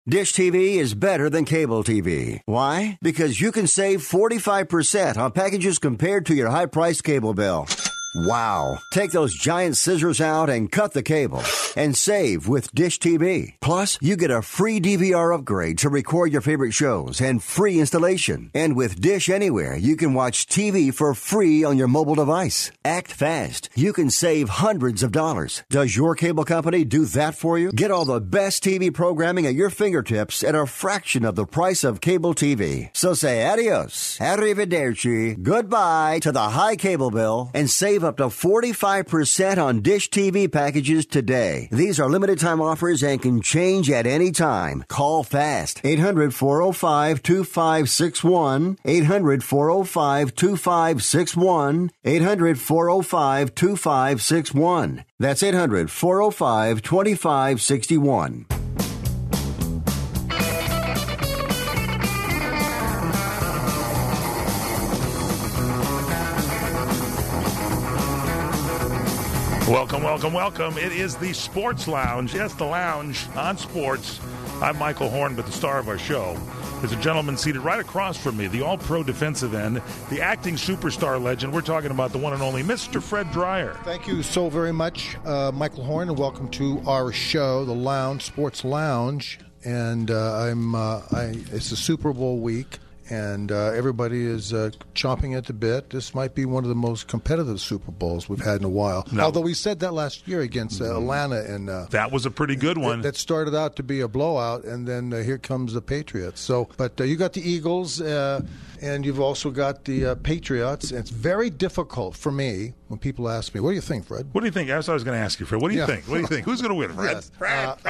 Dish TV is better than cable TV. Why? Because you can save 45% on packages compared to your high-priced cable bill. Wow. Take those giant scissors out and cut the cable and save with Dish TV. Plus, you get a free DVR upgrade to record your favorite shows and free installation. And with Dish Anywhere, you can watch TV for free on your mobile device. Act fast. You can save hundreds of dollars. Does your cable company do that for you? Get all the best TV programming at your fingertips at a fraction of the price of cable TV. So say adios, arrivederci, goodbye to the high cable bill and save up to 45% on Dish TV packages today. These are limited time offers and can change at any time. Call fast. 800-405-2561. 800-405-2561. 800-405-2561. That's 800-405-2561. Welcome, welcome, welcome. It is the Sports Lounge. Yes, the lounge on sports. I'm Michael Horn, but the star of our show is a gentleman seated right across from me, the all-pro defensive end, the acting superstar legend. We're talking about the one and only Mr. Fred Dryer. Thank you so very much, Michael Horn, and welcome to our show, the Lounge, Sports Lounge. And it's a Super Bowl week. And everybody is chomping at the bit. This might be one of the most competitive Super Bowls we've had in a while. No. Although we said that last year against Atlanta. And that was a pretty good one. That started out to be a blowout, and then here comes the Patriots. So, but you got the Eagles, and you've also got the Patriots. And it's very difficult for me when people ask me, what do you think, Fred? What do you think? That's what I was going to ask you, Fred. What do you think? What do you think? Who's going to win, Fred? Yes. Fred,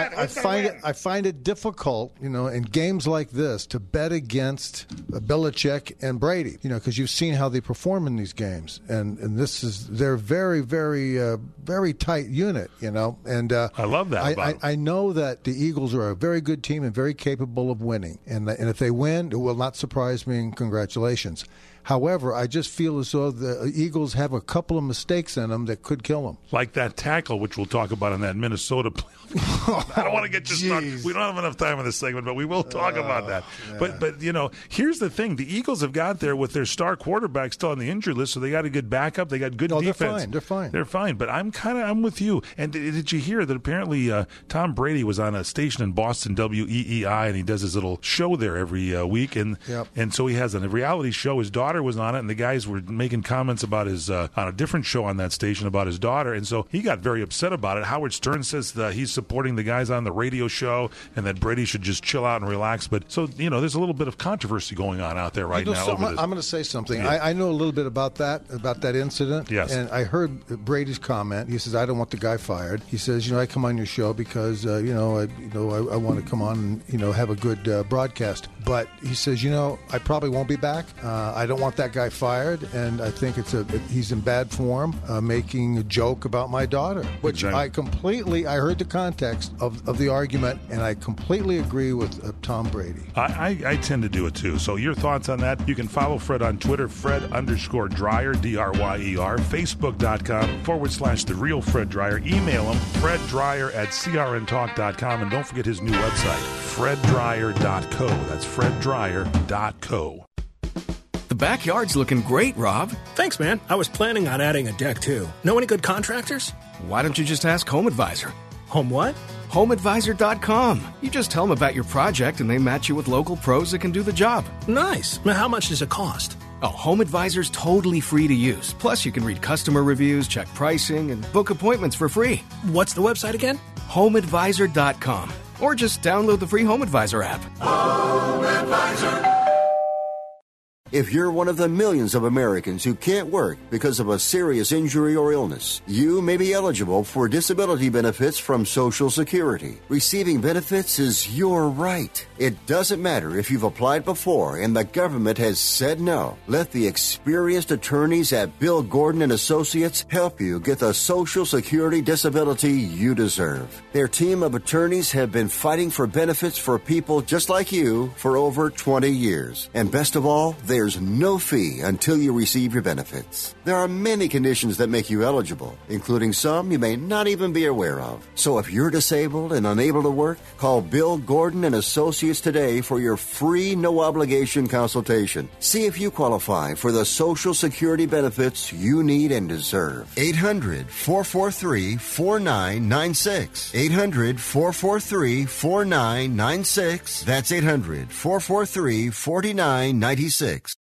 I find it difficult, in games like this to bet against Belichick and Brady, because you've seen how they perform in these games, and they're very, very, very tight unit, and I love that. I know that the Eagles are a very good team and very capable of winning, and if they win, it will not surprise me. And congratulations. However, I just feel as though the Eagles have a couple of mistakes in them that could kill them. Like that tackle, which we'll talk about in that Minnesota play. I don't want to get you started. We don't have enough time in this segment, but we will talk about that. Yeah. But here's the thing. The Eagles have got there with their star quarterback still on the injury list, so they got a good backup. They got good defense. They're fine. But I'm with you. And did you hear that apparently Tom Brady was on a station in Boston, WEEI, and he does his little show there every week. And so he has a reality show. His daughter was on it, and the guys were making comments about his on a different show on that station about his daughter, and so he got very upset about it. Howard Stern says that he's supporting the guys on the radio show and that Brady should just chill out and relax. But so there's a little bit of controversy going on out there right now. I'm going to say something. Yeah. I know a little bit about that incident. Yes. And I heard Brady's comment. He says, "I don't want the guy fired." He says, "I come on your show because I want to come on and have a good broadcast." But he says, I probably won't be back. I don't want that guy fired, and I think he's in bad form, making a joke about my daughter, which exactly. I heard the context of the argument, and I completely agree with Tom Brady. I tend to do it too. So your thoughts on that? You can follow Fred on Twitter, Fred_Dryer, DRYER, Facebook.com/The Real Fred Dryer. Email him, FredDryer@CRNTalk.com, and don't forget his new website, FredDryer.co. That's FredDryer.co. The backyard's looking great, Rob. Thanks, man. I was planning on adding a deck, too. Know any good contractors? Why don't you just ask Home Advisor? Home what? HomeAdvisor.com. You just tell them about your project, and they match you with local pros that can do the job. Nice. Now, how much does it cost? Oh, Home Advisor's totally free to use. Plus, you can read customer reviews, check pricing, and book appointments for free. What's the website again? HomeAdvisor.com. Or just download the free Home Advisor app. Home Advisor. If you're one of the millions of Americans who can't work because of a serious injury or illness, you may be eligible for disability benefits from Social Security. Receiving benefits is your right. It doesn't matter if you've applied before and the government has said no. Let the experienced attorneys at Bill Gordon and Associates help you get the Social Security disability you deserve. Their team of attorneys have been fighting for benefits for people just like you for over 20 years. And best of all, they're there's no fee until you receive your benefits. There are many conditions that make you eligible, including some you may not even be aware of. So if you're disabled and unable to work, call Bill Gordon and Associates today for your free, no-obligation consultation. See if you qualify for the Social Security benefits you need and deserve. 800-443-4996. 800-443-4996. That's 800-443-4996.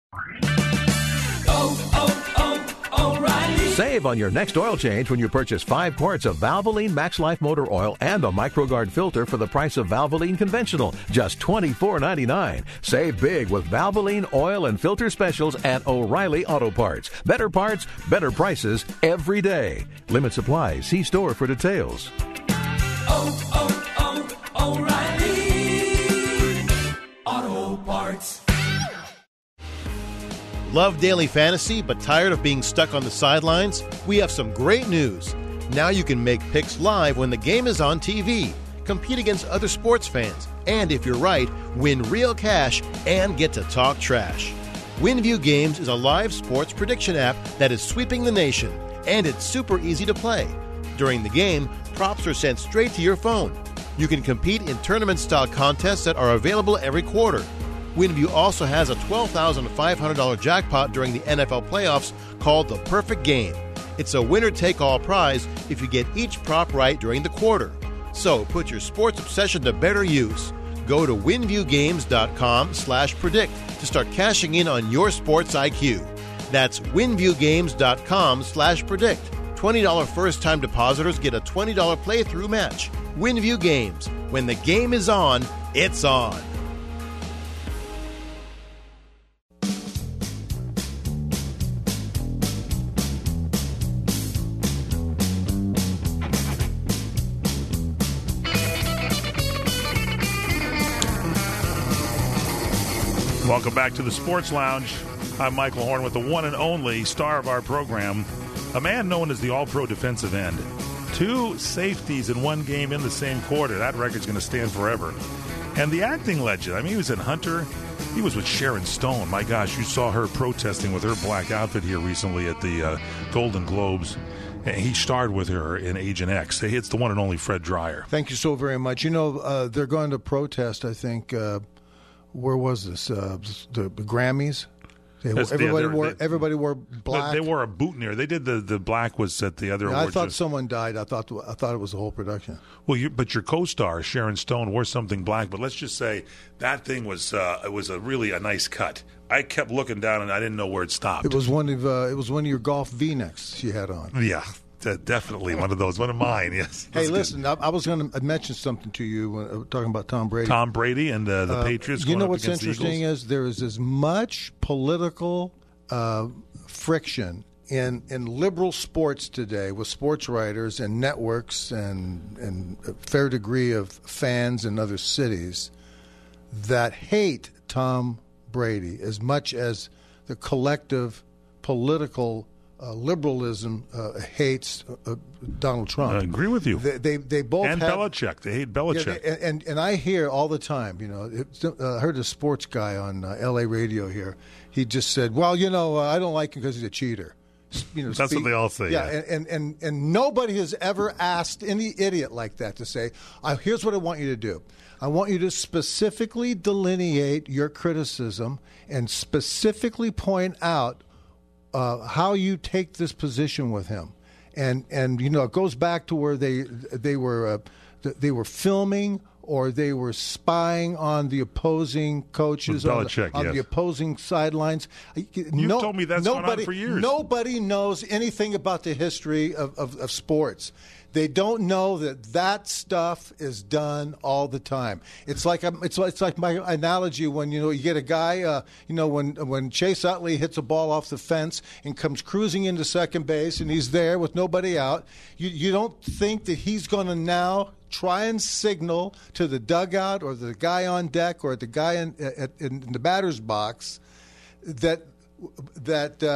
O'Reilly. Save on your next oil change when you purchase 5 quarts of Valvoline Max Life Motor Oil and a MicroGuard filter for the price of Valvoline Conventional, just $24.99. Save big with Valvoline oil and filter specials at O'Reilly Auto Parts. Better parts, better prices every day. Limit supply. See store for details. O'Reilly Auto Parts. Love daily fantasy, but tired of being stuck on the sidelines? We have some great news. Now you can make picks live when the game is on TV, compete against other sports fans, and if you're right, win real cash and get to talk trash. WinView Games is a live sports prediction app that is sweeping the nation, and it's super easy to play. During the game, props are sent straight to your phone. You can compete in tournament-style contests that are available every quarter. WinView also has a $12,500 jackpot during the NFL playoffs called the Perfect Game. It's a winner-take-all prize if you get each prop right during the quarter. So put your sports obsession to better use. Go to winviewgames.com/predict to start cashing in on your sports IQ. That's winviewgames.com/predict. $20 first-time depositors get a $20 playthrough match. WinView Games. When the game is on, it's on. Welcome back to the Sports Lounge. I'm Michael Horn with the one and only star of our program, a man known as the All-Pro defensive end. 2 safeties in one game in the same quarter. That record's going to stand forever. And the acting legend. I mean, he was in Hunter. He was with Sharon Stone. My gosh, you saw her protesting with her black outfit here recently at the Golden Globes. And he starred with her in Agent X. It's the one and only Fred Dreyer. Thank you so very much. You know, they're going to protest, I think, where was this? The Grammys? Everybody wore black. They wore a boutonniere. They did the black was at the other awards. I thought someone died. I thought it was the whole production. Well, but your co-star Sharon Stone wore something black. But let's just say that thing was it was a nice cut. I kept looking down and I didn't know where it stopped. It was one of your golf V-necks she had on. Yeah. Definitely one of those. One of mine, yes. Hey, listen, I was going to mention something to you when talking about Tom Brady. Tom Brady and the Patriots. You know what's interesting is there is as much political friction in liberal sports today with sports writers and networks and a fair degree of fans in other cities that hate Tom Brady as much as the collective political liberalism hates Donald Trump. I agree with you. They both and Belichick. They hate Belichick. Yeah, and I hear all the time. You know, I heard a sports guy on L.A. radio here. He just said, "Well, you know, I don't like him because he's a cheater." You know, that's what they all say. Yeah, and nobody has ever asked any idiot like that to say, "Here's what I want you to do. I want you to specifically delineate your criticism and specifically point out." How you take this position with him, and you know it goes back to where they were filming or they were spying on the opposing coaches on the opposing sidelines. You told me that's gone on for years. Nobody knows anything about the history of sports. They don't know that stuff is done all the time. It's like my analogy when you get a guy when Chase Utley hits a ball off the fence and comes cruising into second base and he's there with nobody out. You don't think that he's going to now try and signal to the dugout or the guy on deck or the guy in the batter's box that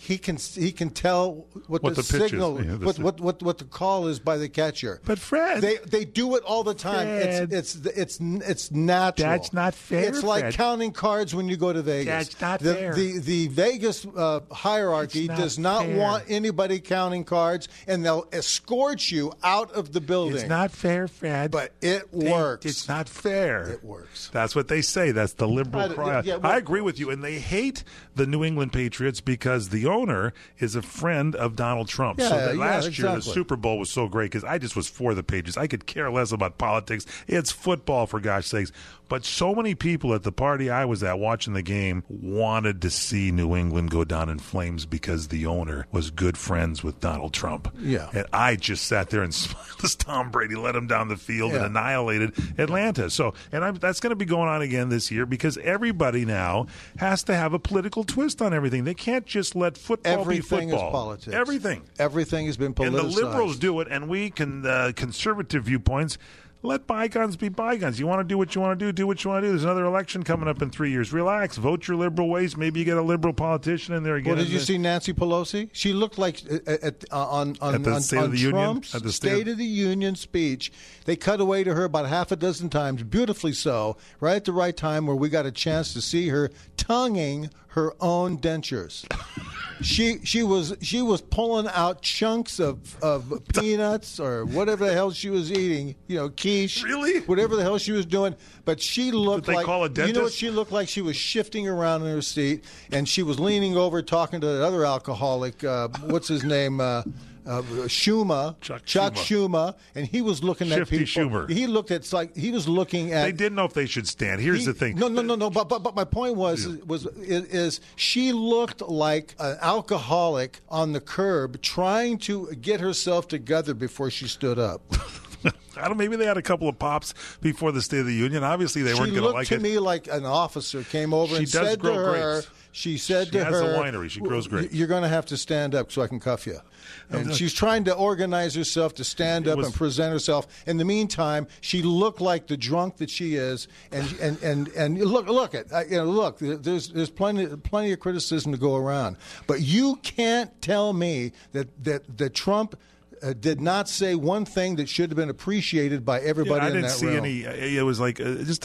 he can tell what the signal, what the call is by the catcher. But Fred, they do it all the time. Fred, it's natural. That's not fair. It's like Fred. counting cards when you go to Vegas. That's not fair. The Vegas hierarchy does not fair. want anybody counting cards, and they'll escort you out of the building. It's not fair, Fred. But it works. It's not fair. It works. That's what they say. That's the liberal cry. I agree with you. And they hate the New England Patriots because the owner is a friend of Donald Trump. Yeah, so that last year, the exactly. Super Bowl was so great because I just was for the Patriots. I could care less about politics. It's football, for gosh sakes. But so many people at the party I was at watching the game wanted to see New England go down in flames because the owner was good friends with Donald Trump. Yeah. And I just sat there and smiled as Tom Brady led him down the field and annihilated Atlanta. So, that's going to be going on again this year because everybody now has to have a political twist on everything. They can't just let football be football. Everything is politics. Everything has been politicized. And the liberals do it, and we can, conservative viewpoints, let bygones be bygones. You want to do what you want to do what you want to do. There's another election coming up in 3 years. Relax. Vote your liberal ways. Maybe you get a liberal politician in there again. Well, did you see Nancy Pelosi? She looked like on Trump's State of the Union speech. They cut away to her about half a dozen times, beautifully so, right at the right time where we got a chance to see her tonguing her own dentures. She was pulling out chunks of peanuts or whatever the hell she was eating, quiche, really, whatever the hell she was doing. But she looked like, call a dentist? You know what she looked like? She was shifting around in her seat, and she was leaning over talking to that other alcoholic. What's his name? Schumer, Chuck Schumer, and he was looking at people. Schumer. He looked at he was looking at. They didn't know if they should stand. Here's the thing. No. But my point was she looked like an alcoholic on the curb trying to get herself together before she stood up. I don't know, maybe they had a couple of pops before the State of the Union. Obviously, they weren't going to like it. She looked to me like an officer came over and said to her, she said to her, she has a winery. She grows grapes. You're going to have to stand up so I can cuff you. And she's trying to organize herself to stand up and present herself. In the meantime, she looked like the drunk that she is. And look, there's plenty of criticism to go around. But you can't tell me that Trump did not say one thing that should have been appreciated by everybody in that room. I didn't see any. It was like just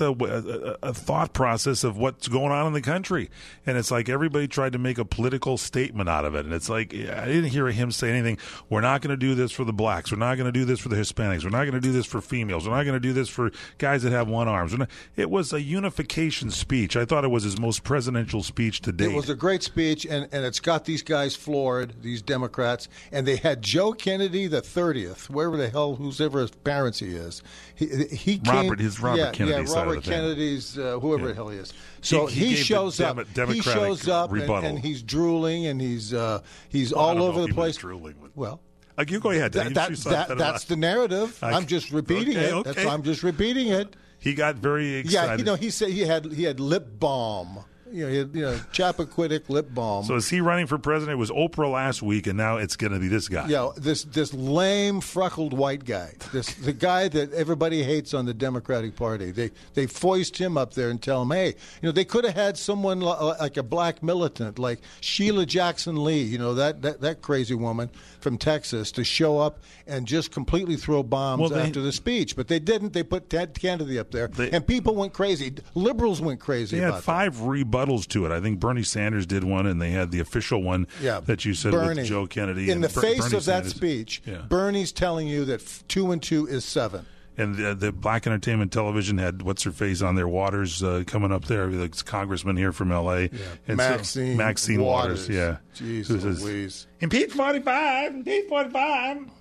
a thought process of what's going on in the country, and it's like everybody tried to make a political statement out of it, and it's like I didn't hear him say anything. We're not going to do this for the blacks. We're not going to do this for the Hispanics. We're not going to do this for females. We're not going to do this for guys that have one arm. It was a unification speech. I thought it was his most presidential speech to date. It was a great speech, and it's got these guys floored, these Democrats, and they had Joe Kennedy the 30th, wherever the hell, whoever his parents he is. He came, Robert Kennedy's side of the Kennedy's, whoever the hell he is. So he shows up. He shows up, and he's drooling, and he's all over the place. Well, you go ahead. That's the narrative. I'm just repeating it. Okay. I'm just repeating it. He got very excited. Yeah, he said he had lip balm. Chappaquiddick lip balm. So is he running for president? It was Oprah last week, and now it's going to be this guy. Yeah, this lame, freckled white guy. The guy that everybody hates on the Democratic Party. They foist him up there and tell him, hey, they could have had someone like a black militant, like Sheila Jackson Lee, that crazy woman from Texas, to show up and just completely throw bombs after the speech. But they didn't. They put Ted Kennedy up there, and people went crazy. Liberals went crazy. They about had 5 rebuttals to it. I think Bernie Sanders did one, and they had the official one that you said with Joe Kennedy. In the face Bernie of Sanders. that speech, Bernie's telling you that 2 and 2 is 7. And the Black Entertainment Television had what's-her-face on there, Waters, coming up there. The congressman here from L.A. Yeah. And Maxine Waters. Yeah. Jeez Louise. Impeach 45. Impeach 45. Yeah.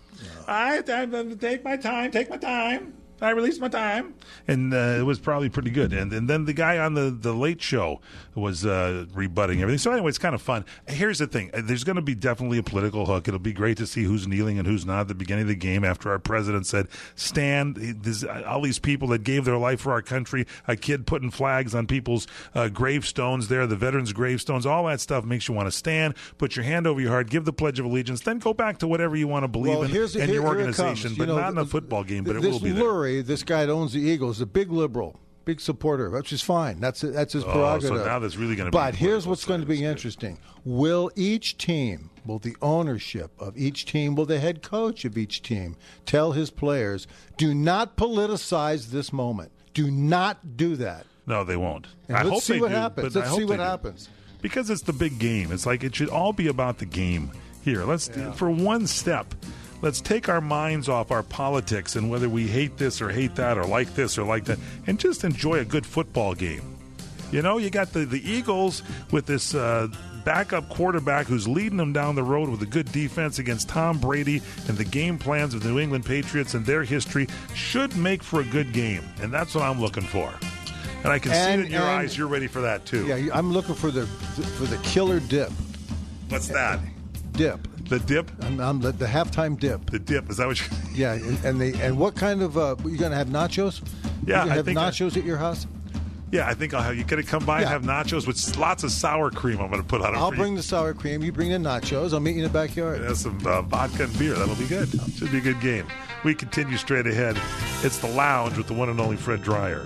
I take my time. I released my time. And it was probably pretty good. And then the guy on the Late Show was rebutting everything. So anyway, it's kind of fun. Here's the thing. There's going to be definitely a political hook. It'll be great to see who's kneeling and who's not at the beginning of the game after our president said, stand. All these people that gave their life for our country, a kid putting flags on people's gravestones there, the veterans' gravestones, all that stuff makes you want to stand, put your hand over your heart, give the Pledge of Allegiance, then go back to whatever you want to believe in your organization. But not in a football game, but it will be there. This guy that owns the Eagles, a big liberal, big supporter, which is fine. That's his prerogative. So now that's really going to be. But here's what's going to be interesting: will the ownership of each team, will the head coach of each team tell his players, do not politicize this moment? Do not do that. No, they won't. Let's see what happens. Let's see what happens. Because it's the big game. It's like it should all be about the game. Here, for one step, let's take our minds off our politics and whether we hate this or hate that or like this or like that, and just enjoy a good football game. You know, you got the Eagles with this backup quarterback who's leading them down the road with a good defense against Tom Brady, and the game plans of the New England Patriots and their history should make for a good game, and that's what I'm looking for. And I can see it in your eyes. You're ready for that too. Yeah, I'm looking for the killer dip. What's that? Dip. The dip? I'm the halftime dip. The dip, is that what you? Yeah, and what kind of you gonna have nachos? Yeah, you gonna have nachos at your house? Yeah, I think I'll have you. Gonna come by and have nachos with lots of sour cream. I'm gonna put on it. I'll bring the sour cream. You bring the nachos. I'll meet you in the backyard. Yeah, some vodka and beer. That'll be good. Should be a good game. We continue straight ahead. It's the Lounge with the one and only Fred Dreyer.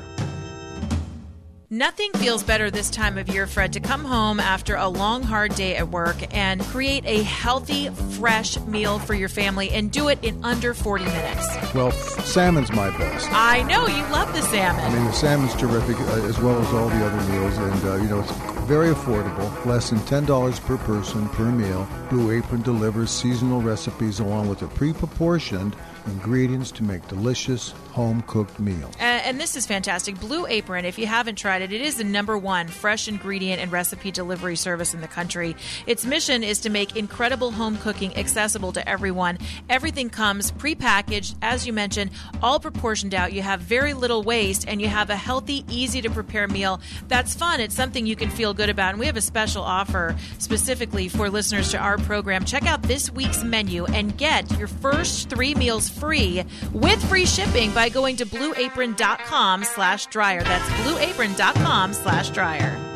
Nothing feels better this time of year, Fred, to come home after a long, hard day at work and create a healthy, fresh meal for your family and do it in under 40 minutes. Well, salmon's my best. I know. You love the salmon. I mean, the salmon's terrific, as well as all the other meals. And, it's very affordable, less than $10 per person per meal. Blue Apron delivers seasonal recipes along with a pre-proportioned ingredients to make delicious home-cooked meals. And this is fantastic. Blue Apron, if you haven't tried it, it is the #1 fresh ingredient and recipe delivery service in the country. Its mission is to make incredible home cooking accessible to everyone. Everything comes prepackaged, as you mentioned, all proportioned out. You have very little waste, and you have a healthy, easy-to-prepare meal that's fun. It's something you can feel good about. And we have a special offer specifically for listeners to our program. Check out this week's menu and get your first 3 meals free with free shipping by going to blueapron.com/dryer. That's blueapron.com/dryer.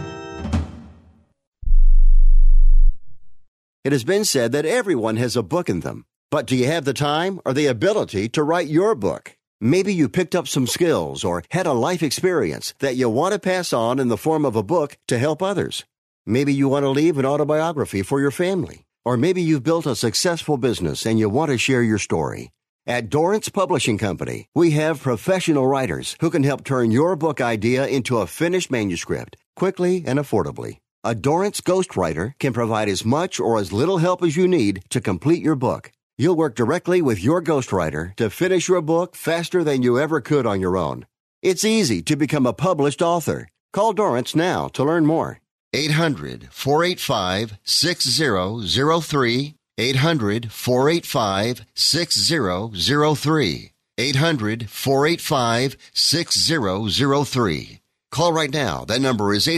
It has been said that everyone has a book in them. But do you have the time or the ability to write your book? Maybe you picked up some skills or had a life experience that you want to pass on in the form of a book to help others. Maybe you want to leave an autobiography for your family. Or maybe you've built a successful business and you want to share your story. At Dorrance Publishing Company, we have professional writers who can help turn your book idea into a finished manuscript quickly and affordably. A Dorrance ghostwriter can provide as much or as little help as you need to complete your book. You'll work directly with your ghostwriter to finish your book faster than you ever could on your own. It's easy to become a published author. Call Dorrance now to learn more. 800-485-6003. 800-485-6003. 800-485-6003. Call right now. That number is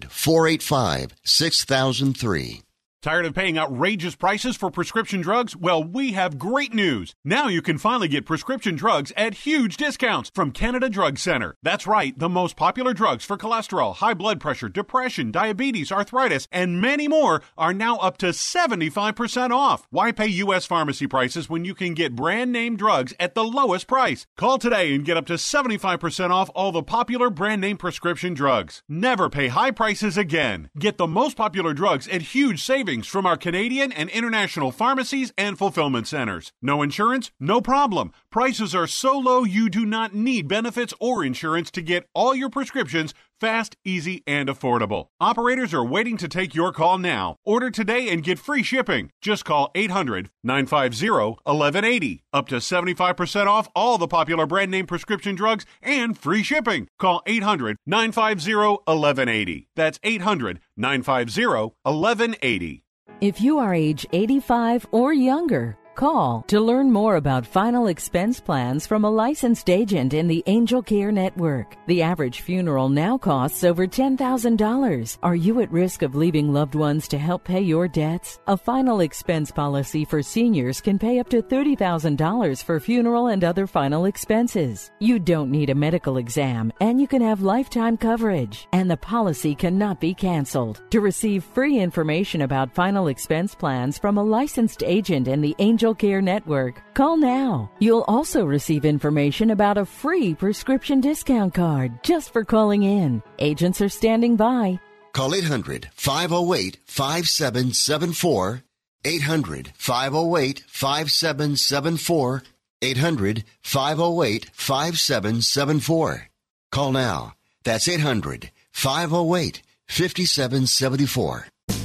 800-485-6003. Tired of paying outrageous prices for prescription drugs? Well, we have great news. Now you can finally get prescription drugs at huge discounts from Canada Drug Center. That's right, the most popular drugs for cholesterol, high blood pressure, depression, diabetes, arthritis, and many more are now up to 75% off. Why pay U.S. pharmacy prices when you can get brand name drugs at the lowest price? Call today and get up to 75% off all the popular brand name prescription drugs. Never pay high prices again. Get the most popular drugs at huge savings from our Canadian and international pharmacies and fulfillment centers. No insurance? No problem. Prices are so low you do not need benefits or insurance to get all your prescriptions fast, easy, and affordable. Operators are waiting to take your call now. Order today and get free shipping. Just call 800-950-1180. Up to 75% off all the popular brand name prescription drugs and free shipping. Call 800-950-1180. That's 800-950-1180. If you are age 85 or younger, call to learn more about final expense plans from a licensed agent in the Angel Care Network. The average funeral now costs over $10,000. Are you at risk of leaving loved ones to help pay your debts? A final expense policy for seniors can pay up to $30,000 for funeral and other final expenses. You don't need a medical exam, and you can have lifetime coverage, and the policy cannot be canceled. To receive free information about final expense plans from a licensed agent in the Angel Angel Care Network. Call now. You'll also receive information about a free prescription discount card just for calling in. Agents are standing by. Call 800-508-5774. 800-508-5774. 800-508-5774. Call now. That's 800-508-5774.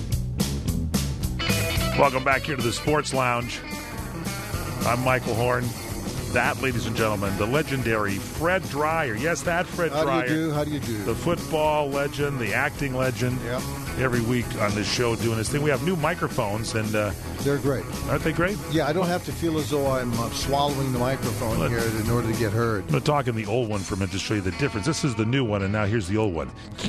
Welcome back here to the Sports Lounge. I'm Michael Horn. That, ladies and gentlemen, the legendary Fred Dryer. Yes, that Fred Dryer. How do you do? The football legend, the acting legend. Yep. Every week on this show doing this thing. We have new microphones, and they're great. Aren't they great? Yeah, I don't have to feel as though I'm swallowing the microphone here in order to get heard. I'm going to talk in the old one for a minute to show you the difference. This is the new one, and now here's the old one.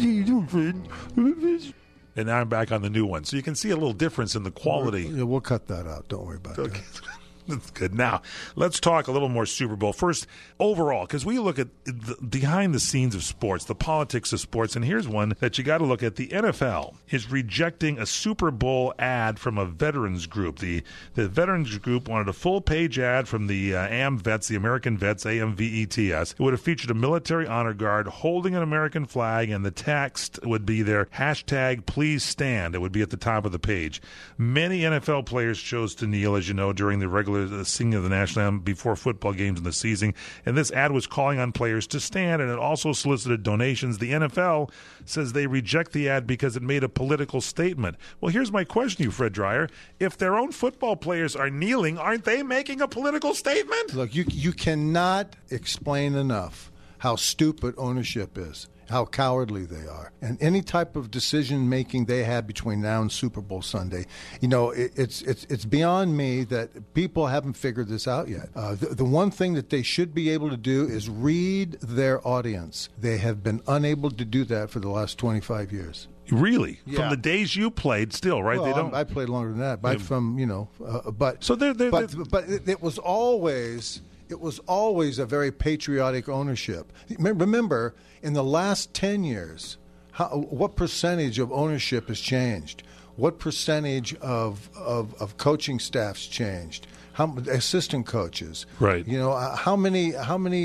And now I'm back on the new one. So you can see a little difference in the quality. Yeah, we'll cut that out. Don't worry about that. That's good. Now, let's talk a little more Super Bowl. First, overall, because we look at the behind the scenes of sports, the politics of sports, and here's one that you got to look at. The NFL is rejecting a Super Bowl ad from a veterans group. The veterans group wanted a full-page ad from the AMVETS, the American Vets, AMVETS. It would have featured a military honor guard holding an American flag, and the text would be there, #PleaseStand. It would be at the top of the page. Many NFL players chose to kneel, as you know, during the regular singing of the national anthem before football games in the season, and this ad was calling on players to stand, and it also solicited donations. The NFL says they reject the ad because it made a political statement. Well, here's my question to you, Fred Dryer. If their own football players are kneeling, aren't they making a political statement? Look, you cannot explain enough how stupid ownership is, how cowardly they are, and any type of decision making they have between now and Super Bowl Sunday. You know, it's beyond me that people haven't figured this out yet. The one thing that they should be able to do is read their audience. They have been unable to do that for the last 25 years. Really? Yeah. From the days you played, still, right? Well, they don't. I played longer than that, but from but so but it was always. It was always a very patriotic ownership. Remember, in the last 10 years, what percentage of ownership has changed? What percentage of coaching staffs changed? How assistant coaches? Right. You know, how many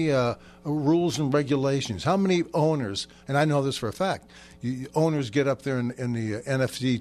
rules and regulations? How many owners? And I know this for a fact. Owners get up there in the NFC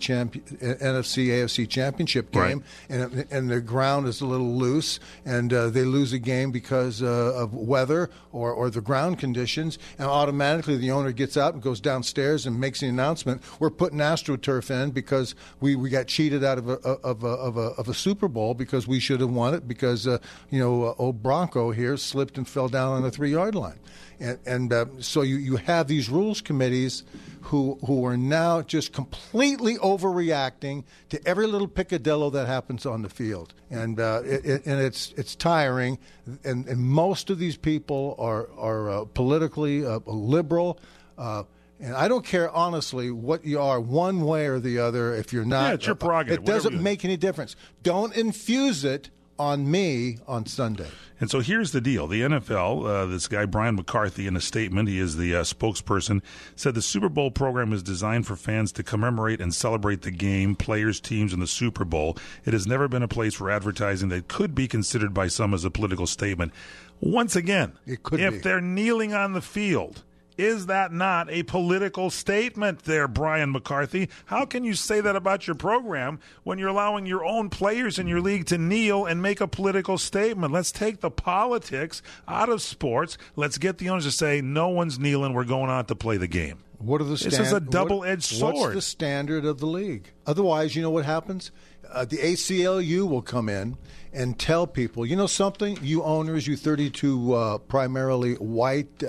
AFC championship game, right, and the ground is a little loose, and they lose a game because of weather or the ground conditions, and automatically the owner gets out and goes downstairs and makes the announcement: we're putting AstroTurf in because we got cheated out of a Super Bowl because we should have won it because old Bronco here slipped and fell down on the 3-yard line. And so you have these rules committees who are now just completely overreacting to every little picadillo that happens on the field, and it's tiring. And most of these people are politically liberal. And I don't care, honestly, what you are, one way or the other. If you're not, it's your prerogative. It doesn't make any difference. Don't infuse it on me on Sunday. And so here's the deal. The NFL, this guy, Brian McCarthy, in a statement, he is the spokesperson, said the Super Bowl program is designed for fans to commemorate and celebrate the game, players, teams, and the Super Bowl. It has never been a place for advertising that could be considered by some as a political statement. Once again, if they're kneeling on the field, is that not a political statement there, Brian McCarthy? How can you say that about your program when you're allowing your own players in your league to kneel and make a political statement? Let's take the politics out of sports. Let's get the owners to say, no one's kneeling, we're going out to play the game. What are the This is a double-edged sword. What's the standard of the league? Otherwise, you know what happens? The ACLU will come in and tell people, you know something? You owners, you 32 primarily white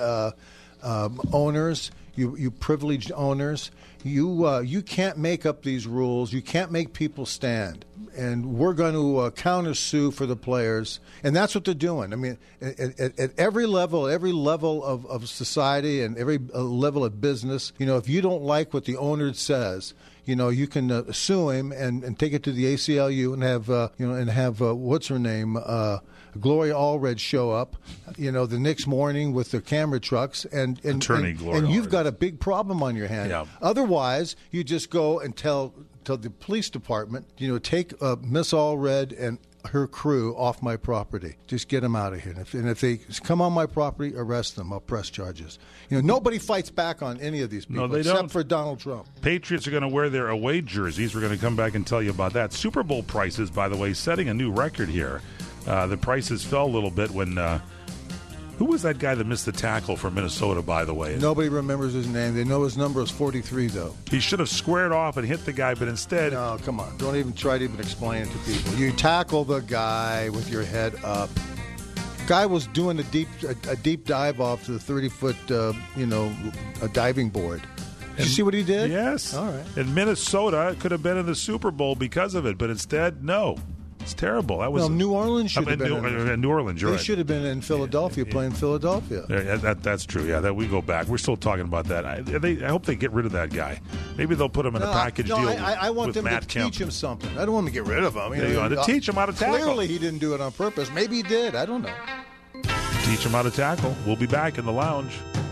owners, you privileged owners, you can't make up these rules. You can't make people stand, and we're going to countersue for the players, and that's what they're doing. I mean, at every level of society and every level of business, you know, if you don't like what the owner says, you know, you can sue him and take it to the ACLU and have what's her name, Gloria Allred show up, you know, the next morning with the camera trucks, and Attorney Gloria and you've Allred. got a big problem on your hand. Yeah. Otherwise, you just go and tell the police department, you know, take Miss Allred and her crew off my property. Just get them out of here. And if they come on my property, arrest them. I'll press charges. Nobody fights back on any of these people except for Donald Trump. Patriots are going to wear their away jerseys. We're going to come back and tell you about that. Super Bowl prices, by the way, setting a new record here. The prices fell a little bit when... who was that guy that missed the tackle for Minnesota, by the way? Nobody remembers his name. They know his number is 43, though. He should have squared off and hit the guy, but instead... No, come on. Don't even try to even explain it to people. You tackle the guy with your head up. Guy was doing a deep dive off the 30-foot, a diving board. Did you see what he did? Yes. All right. And Minnesota could have been in the Super Bowl because of it, but instead, no. It's terrible. That was New Orleans should have been in New Orleans. You're they right. should have been in Philadelphia playing Philadelphia. Yeah, that's true. Yeah, that we go back. We're still talking about that. I hope they get rid of that guy. Maybe they'll put him in a package deal. I want with them Matt to Kemp. teach him something. I don't want them to get rid of him. To teach him how to tackle. Clearly, he didn't do it on purpose. Maybe he did. I don't know. Teach him how to tackle. We'll be back in the lounge.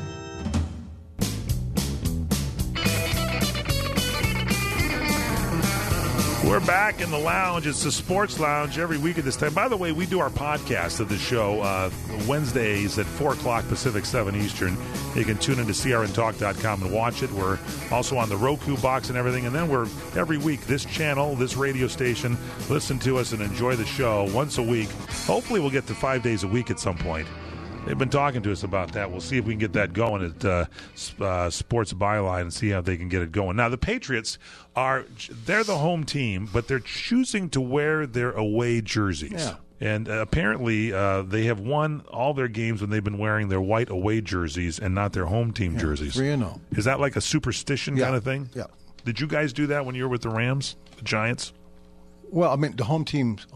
We're back in the lounge. It's the Sports Lounge every week at this time. By the way, we do our podcast of the show Wednesdays at 4 o'clock Pacific, 7 Eastern. You can tune into crntalk.com and watch it. We're also on the Roku box and everything. And then we're every week, this channel, this radio station, listen to us and enjoy the show once a week. Hopefully we'll get to 5 days a week at some point. They've been talking to us about that. We'll see if we can get that going at Sports Byline and see how they can get it going. Now, the Patriots they're the home team, but they're choosing to wear their away jerseys. Yeah. And apparently they have won all their games when they've been wearing their white away jerseys and not their home team jerseys. 3-0. Is that like a superstition kind of thing? Yeah. Did you guys do that when you were with the Rams, the Giants? Well, I mean, the home teams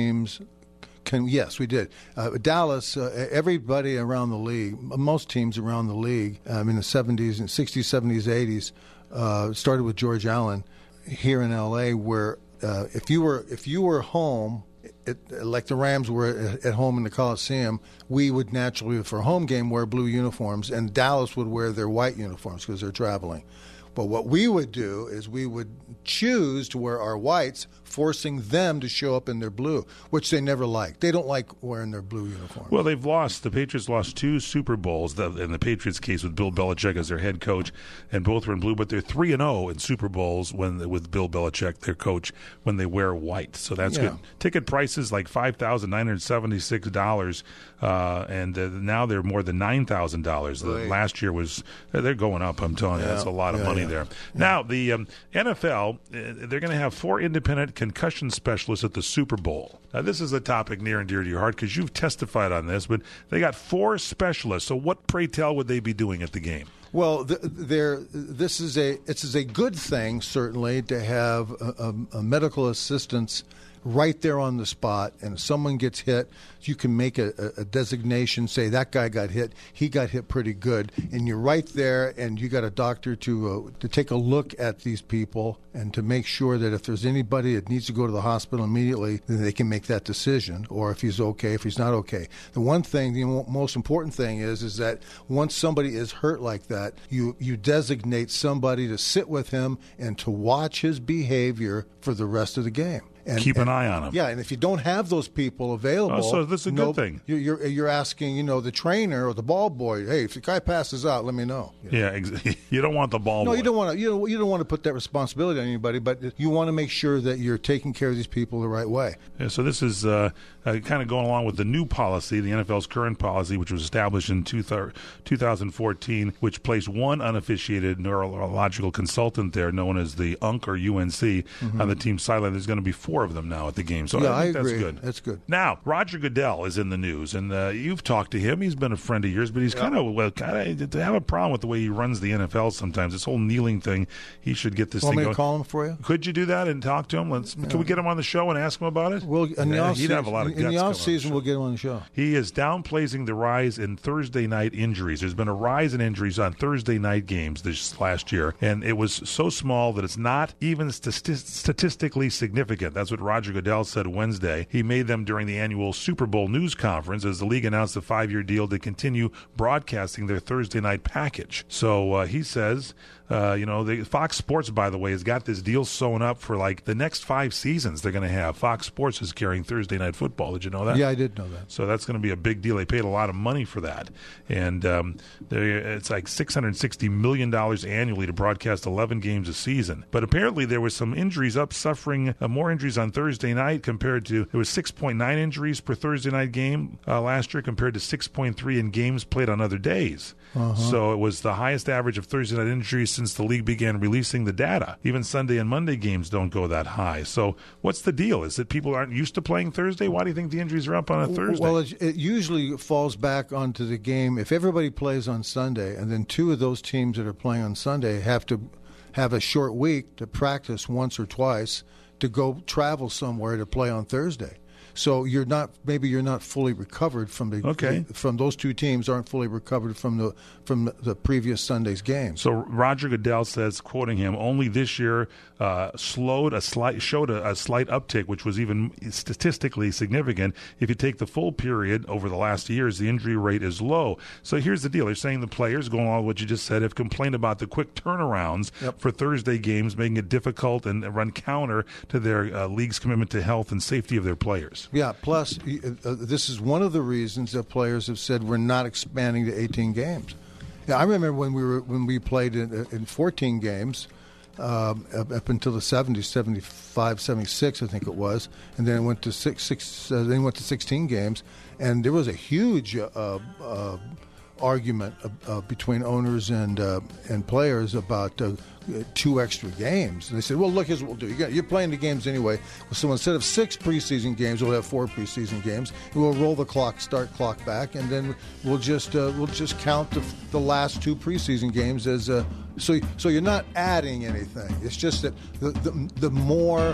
yes, we did. Dallas, everybody around the league, most teams around the league, in the 70s and 60s, 70s, 80s, started with George Allen here in L.A., where if you were home, like the Rams were at home in the Coliseum, we would naturally, for a home game, wear blue uniforms, and Dallas would wear their white uniforms because they're traveling. But what we would do is we would choose to wear our whites, forcing them to show up in their blue, which they never liked. They don't like wearing their blue uniform. Well, the Patriots lost 2 Super Bowls, in the Patriots' case with Bill Belichick as their head coach, and both were in blue, but they're 3-0 in Super Bowls with Bill Belichick, their coach, when they wear white. So that's good. Ticket prices like $5,976, and now they're more than $9,000. Last year they're going up, I'm telling you. That's a lot of money there. Now, the NFL, they're going to have 4 independent concussion specialists at the Super Bowl. Now, this is a topic near and dear to your heart because you've testified on this, but they got 4 specialists. So what, pray tell, would they be doing at the game? Well, this is a good thing, certainly, to have a medical assistance right there on the spot, and if someone gets hit, you can make a designation, say that guy got hit, he got hit pretty good, and you're right there, and you got a doctor to take a look at these people and to make sure that if there's anybody that needs to go to the hospital immediately, then they can make that decision, or if he's okay, if he's not okay. The one thing, the most important thing is that once somebody is hurt like that, you designate somebody to sit with him and to watch his behavior for the rest of the game. Keep an eye on him. Yeah, and if you don't have those people available, so this is a good thing. You're asking, the trainer or the ball boy, hey, if the guy passes out, let me know. Yeah, you don't want the ball boy. No, you don't want to. You don't want to put that responsibility on anybody, but you want to make sure that you're taking care of these people the right way. Yeah, so this is kind of going along with the new policy, the NFL's current policy, which was established in 2014, which placed one unofficiated neurological consultant there, known as the UNC or UNC, on the team's sideline. There's going to be 4 of them now at the game. So I think that's good. That's good. Now, Roger Goodell is in the news, and you've talked to him. He's been a friend of yours, but he's kind of have a problem with the way he runs the NFL sometimes. This whole kneeling thing, he should get this thing going. Want me to call him for you? Could you do that and talk to him? Can we get him on the show and ask him about it? Well, he'd have a lot of guts. In the off-season, we'll get him on the show. He is downplaying the rise in Thursday night injuries. There's been a rise in injuries on Thursday night games this last year, and it was so small that it's not even statistically significant. That's what Roger Goodell said Wednesday. He made them during the annual Super Bowl news conference as the league announced a 5-year deal to continue broadcasting their Thursday night package. So he says, Fox Sports, by the way, has got this deal sewn up for like the next 5 seasons they're going to have. Fox Sports is carrying Thursday Night Football. Did you know that? Yeah, I did know that. So that's going to be a big deal. They paid a lot of money for that. And it's like $660 million annually to broadcast 11 games a season. But apparently there was some injuries suffering more injuries on Thursday night compared to, there was 6.9 injuries per Thursday night game last year compared to 6.3 in games played on other days. So it was the highest average of Thursday night injuries since the league began releasing the data. Even Sunday and Monday games don't go that high. So what's the deal? Is it people aren't used to playing Thursday? Why do you think the injuries are up on a Thursday? Well, it usually falls back onto the game. If everybody plays on Sunday and then 2 of those teams that are playing on Sunday have to have a short week to practice once or twice to go travel somewhere to play on Thursday. So you're not fully recovered from from those 2 teams aren't fully recovered from the previous Sunday's game. So Roger Goodell says, quoting him, only this year showed a slight uptick, which was even statistically significant. If you take the full period over the last years, the injury rate is low. So here's the deal. They're saying the players, going along with what you just said, have complained about the quick turnarounds for Thursday games, making it difficult and run counter to their league's commitment to health and safety of their players. Yeah, plus this is one of the reasons that players have said we're not expanding to 18 games. Yeah, I remember when we played in 14 games up until the 70s, 75, 76, I think it was, and then it went to 16 games, and there was a huge argument between owners and players about 2 extra games. And they said, well, look, here's what we'll do. You're playing the games anyway. So instead of 6 preseason games, we'll have 4 preseason games. We'll roll the start clock back, and then we'll just count the last 2 preseason games as so you're not adding anything. It's just that the more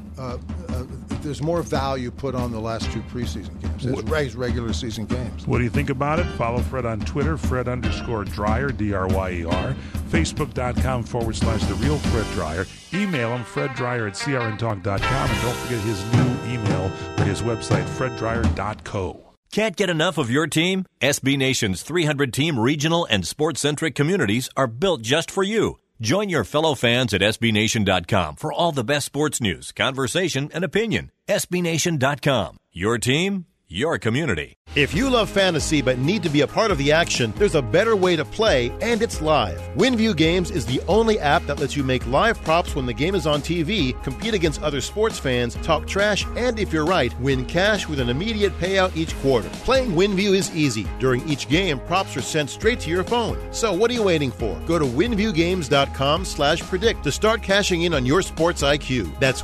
there's more value put on the last 2 preseason games as regular season games. What do you think about it? Follow Fred on Twitter, Fred_Dryer, DRYER, Facebook.com/The Real Fred Dryer. Email him, FredDryer@CRNTalk.com, and don't forget his new email or his website, FredDryer.co. Can't get enough of your team? SB Nation's 300-team regional and sports-centric communities are built just for you. Join your fellow fans at SBNation.com for all the best sports news, conversation, and opinion. SBNation.com. Your team, your community. If you love fantasy but need to be a part of the action, there's a better way to play, and it's live. WinView Games is the only app that lets you make live props when the game is on TV, compete against other sports fans, talk trash, and if you're right, win cash with an immediate payout each quarter. Playing WinView is easy. During each game, props are sent straight to your phone. So what are you waiting for? Go to winviewgames.com/predict to start cashing in on your sports IQ. That's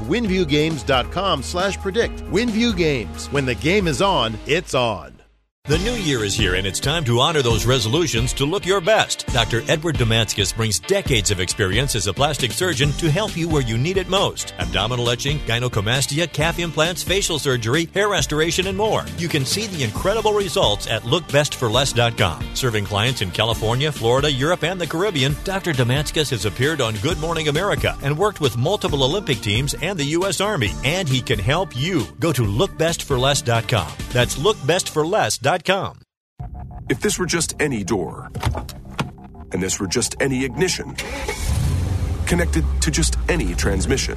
winviewgames.com/predict. WinView Games. When the game is on, it's on. The new year is here, and it's time to honor those resolutions to look your best. Dr. Edward Damascus brings decades of experience as a plastic surgeon to help you where you need it most. Abdominal etching, gynecomastia, calf implants, facial surgery, hair restoration, and more. You can see the incredible results at lookbestforless.com. Serving clients in California, Florida, Europe, and the Caribbean, Dr. Damascus has appeared on Good Morning America and worked with multiple Olympic teams and the U.S. Army, and he can help you. Go to lookbestforless.com. That's lookbestforless.com. If this were just any door, and this were just any ignition, connected to just any transmission,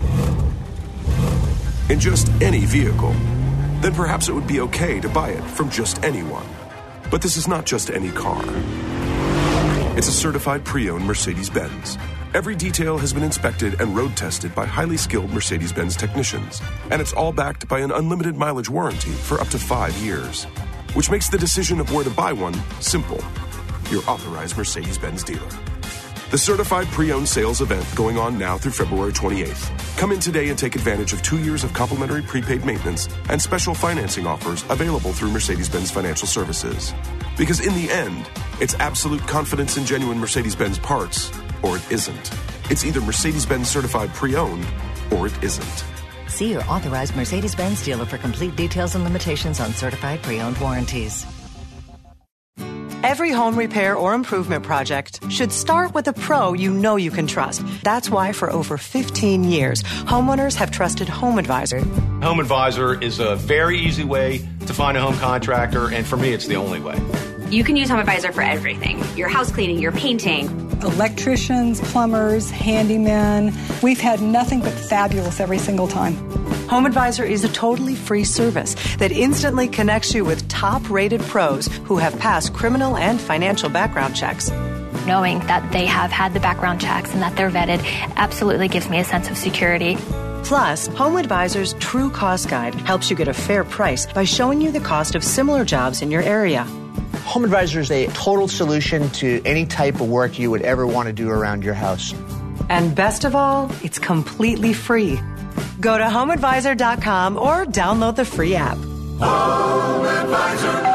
in just any vehicle, then perhaps it would be okay to buy it from just anyone. But this is not just any car. It's a certified pre-owned Mercedes-Benz. Every detail has been inspected and road tested by highly skilled Mercedes-Benz technicians, and it's all backed by an unlimited mileage warranty for up to 5 years. Which makes the decision of where to buy one simple. Your authorized Mercedes-Benz dealer. The certified pre-owned sales event going on now through February 28th. Come in today and take advantage of 2 years of complimentary prepaid maintenance and special financing offers available through Mercedes-Benz Financial Services. Because in the end, it's absolute confidence in genuine Mercedes-Benz parts, or it isn't. It's either Mercedes-Benz certified pre-owned, or it isn't. See your authorized Mercedes-Benz dealer for complete details and limitations on certified pre-owned warranties. Every home repair or improvement project should start with a pro you know you can trust. That's why for over 15 years, homeowners have trusted Home Advisor. Home Advisor is a very easy way to find a home contractor, and for me, it's the only way. You can use Home Advisor for everything. Your house cleaning, your painting. Electricians, plumbers, handymen. We've had nothing but fabulous every single time. Home Advisor is a totally free service that instantly connects you with top-rated pros who have passed criminal and financial background checks. Knowing that they have had the background checks and that they're vetted absolutely gives me a sense of security. Plus, Home Advisor's True Cost Guide helps you get a fair price by showing you the cost of similar jobs in your area. Home Advisor is a total solution to any type of work you would ever want to do around your house. And best of all, it's completely free. Go to HomeAdvisor.com or download the free app. Home Advisor.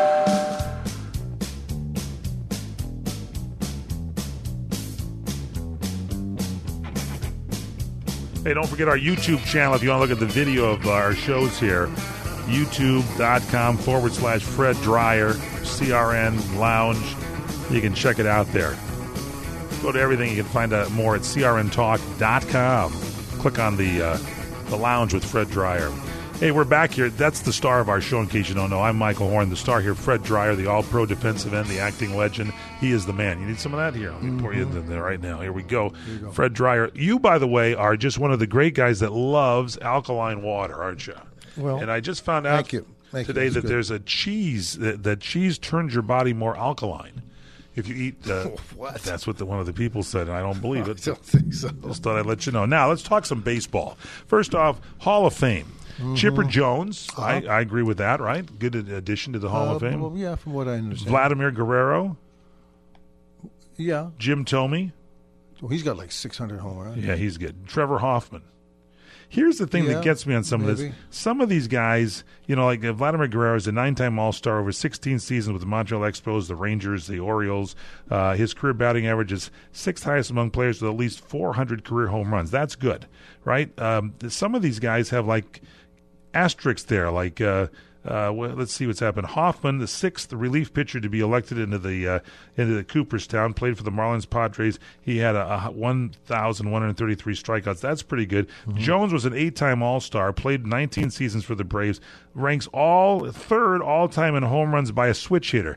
Hey, don't forget our YouTube channel if you want to look at the video of our shows here. YouTube.com/Fred Dryer, CRN Lounge. You can check it out there. Go to everything. You can find out more at crntalk.com. Click on the Lounge with Fred Dryer. Hey, we're back here. That's the star of our show, in case you don't know. I'm Michael Horn. The star here, Fred Dryer, the all-pro defensive end, the acting legend. He is the man. You need some of that here? Let me pour you in there right now. Here we go. Fred Dryer. You, by the way, are just one of the great guys that loves alkaline water, aren't you? Well, and I just found out today that good. there's a cheese, that cheese turns your body more alkaline. If you eat, what? That's what one of the people said, and I don't believe it. I don't think so. Just thought I'd let you know. Now, let's talk some baseball. First off, Hall of Fame. Mm-hmm. Chipper Jones, I agree with that, right? Good addition to the Hall of Fame. Well, yeah, from what I understand. Vladimir Guerrero. Yeah. Jim Thome. Well, he's got like 600 home runs. Yeah, he's good. Trevor Hoffman. Here's the thing that gets me on some of this. Some of these guys, like Vladimir Guerrero is a 9-time All-Star over 16 seasons with the Montreal Expos, the Rangers, the Orioles. His career batting average is 6th highest among players with at least 400 career home runs. That's good, right? Some of these guys have like asterisks there, like let's see what's happened. Hoffman, the 6th relief pitcher to be elected into the Cooperstown, played for the Marlins Padres. He had 1,133 strikeouts. That's pretty good. Mm-hmm. Jones was an 8-time All-Star, played 19 seasons for the Braves, ranks third all-time in home runs by a switch hitter.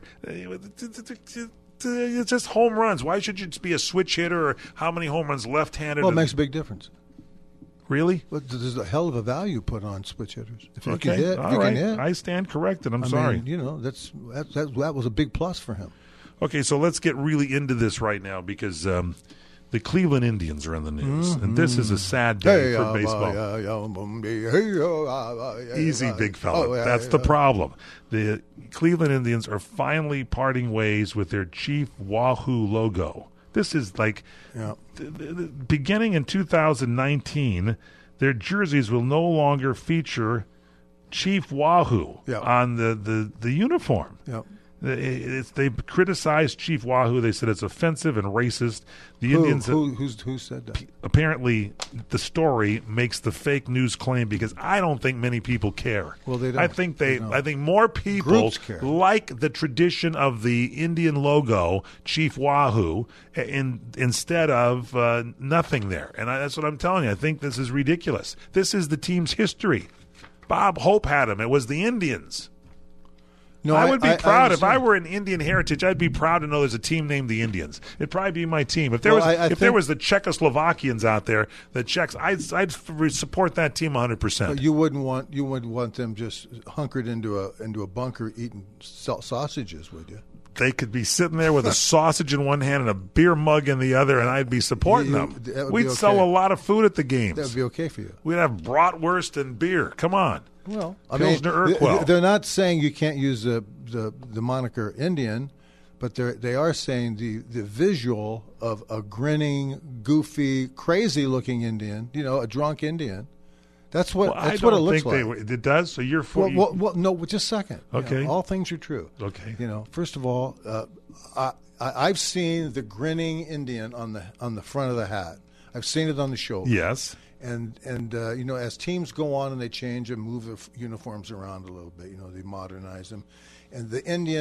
It's just home runs. Why should you be a switch hitter, or how many home runs left-handed? Well, it makes a big difference. Really? But there's a hell of a value put on switch hitters. If you okay. can hit, All you right. can hit. I stand corrected. I'm I sorry. mean, that was a big plus for him. Okay, so let's get really into this right now because the Cleveland Indians are in the news, and this is a sad day for baseball. Easy, big fella. That's the problem. The Cleveland Indians are finally parting ways with their Chief Wahoo logo. This is like beginning in 2019, their jerseys will no longer feature Chief Wahoo on the uniform. Yep. They criticized Chief Wahoo. They said it's offensive and racist. The Indians. Who said that? Apparently, the story makes the fake news claim because I don't think many people care. Well, they don't. I think I think more people like the tradition of the Indian logo, Chief Wahoo, instead of nothing there. And that's what I'm telling you. I think this is ridiculous. This is the team's history. Bob Hope had them. It was the Indians. No, I would be proud. If I were an Indian heritage, I'd be proud to know there's a team named the Indians. It'd probably be my team. If there there was the Czechoslovakians out there, the Czechs, I'd support that team 100%. You wouldn't want them just hunkered into a bunker eating sausages, would you? They could be sitting there with a sausage in one hand and a beer mug in the other, and I'd be supporting them. We'd sell a lot lot of food at the games. That would be okay for you. We'd have bratwurst and beer. Come on. Well, Pilsner Urquell. They're not saying you can't use the moniker Indian, but they are saying the visual of a grinning, goofy, crazy-looking Indian, a drunk Indian. That's what it looks like. It does. So you're for. Well, no, just a second. Okay. All things are true. Okay. First of all, I've seen the grinning Indian on the front of the hat. I've seen it on the shoulder. Yes. And as teams go on and they change and move the uniforms around a little bit, they modernize them. And the Indian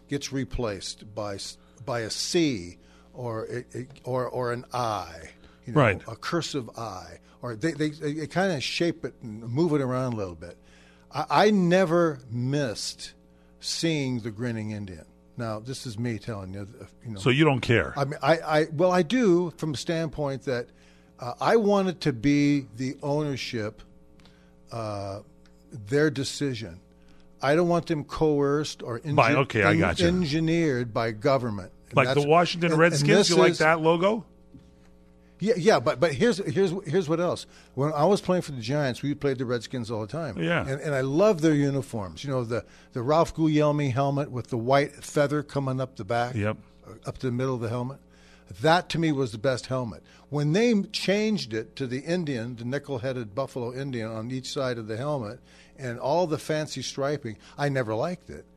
gets replaced by a C or an I, right? A cursive I, or they kind of shape it and move it around a little bit. I never missed seeing the Grinning Indian. Now, this is me telling you. So you don't care? I mean, I do from the standpoint that I want it to be the ownership, their decision. I don't want them coerced or engineered by government. Like the Washington Redskins, you like that logo? Yeah, but here's what else. When I was playing for the Giants, we played the Redskins all the time. Yeah, and I love their uniforms. The Ralph Guglielmi helmet with the white feather coming up the back, up to the middle of the helmet. That to me was the best helmet. When they changed it to the Indian, the nickel-headed buffalo Indian on each side of the helmet, and all the fancy striping, I never liked it.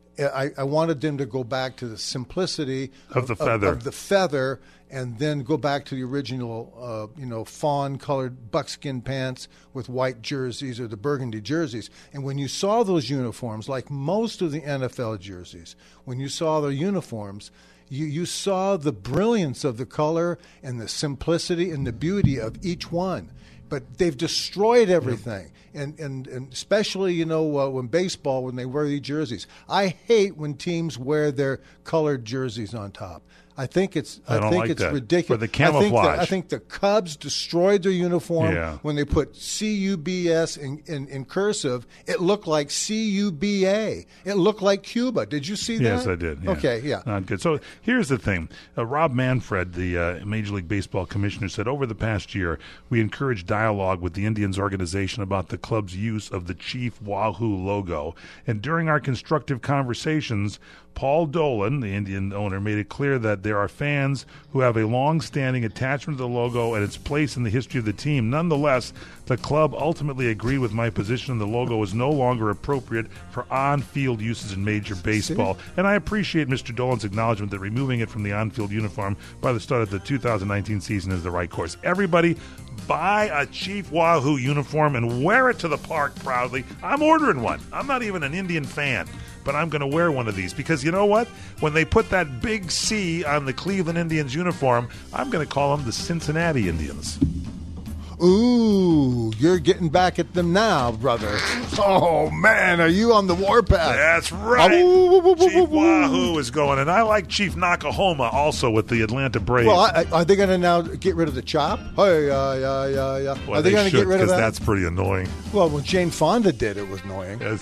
I wanted them to go back to the simplicity of the feather, and then go back to the original, fawn-colored buckskin pants with white jerseys or the burgundy jerseys. And when you saw those uniforms, like most of the NFL jerseys, when you saw their uniforms, you saw the brilliance of the color and the simplicity and the beauty of each one. But they've destroyed everything, and especially when baseball, when they wear these jerseys. I hate when teams wear their colored jerseys on top. I think it's ridiculous. For the camouflage. I think the Cubs destroyed their uniform when they put CUBS in cursive. It looked like CUBA. It looked like Cuba. Did you see that? Yes, I did. Yeah. Okay, yeah. Not good. So here's the thing. Rob Manfred, the Major League Baseball commissioner, said over the past year, we encouraged dialogue with the Indians organization about the club's use of the Chief Wahoo logo. And during our constructive conversations, Paul Dolan, the Indian owner, made it clear that there are fans who have a long-standing attachment to the logo and its place in the history of the team. Nonetheless, the club ultimately agreed with my position, and the logo is no longer appropriate for on-field uses in Major Baseball. And I appreciate Mr. Dolan's acknowledgement that removing it from the on-field uniform by the start of the 2019 season is the right course. Everybody, buy a Chief Wahoo uniform and wear it to the park proudly. I'm ordering one. I'm not even an Indian fan, but I'm going to wear one of these because you know what? When they put that big C on the Cleveland Indians uniform, I'm going to call them the Cincinnati Indians. Ooh, you're getting back at them now, brother. Oh, man, are you on the warpath? That's right. Chief Wahoo is going, and I like Chief Nakahoma also with the Atlanta Braves. Well, are they going to now get rid of the chop? Hey, yeah. Well, are they going to get rid of that? That's pretty annoying. Well, when Jane Fonda did, it was annoying. Yes.